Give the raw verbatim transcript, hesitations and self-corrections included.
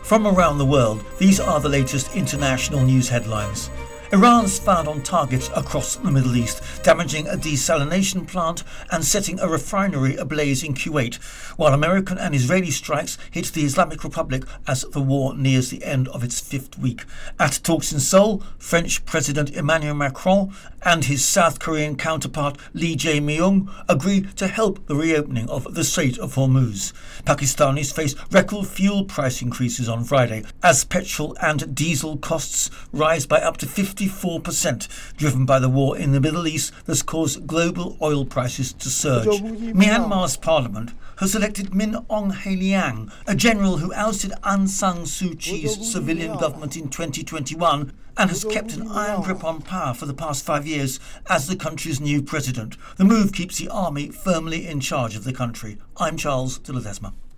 From around the world, these are the latest international news headlines. Iran's fired on targets across the Middle East, damaging a desalination plant and setting a refinery ablaze in Kuwait, while American and Israeli strikes hit the Islamic Republic as the war nears the end of its fifth week. At talks in Seoul, French President Emmanuel Macron and his South Korean counterpart Lee Jae-myung agreed to help the reopening of the Strait of Hormuz. Pakistanis face record fuel price increases on Friday as petrol and diesel costs rise by up to fifty-four percent, driven by the war in the Middle East that's caused global oil prices to surge. Myanmar's parliament has elected Min Aung Hlaing, a general who ousted Aung San Suu Kyi's civilian government in twenty twenty-one and has kept an iron grip on power for the past five years as the country's new president. The move keeps the army firmly in charge of the country. I'm Charles de Ledesma.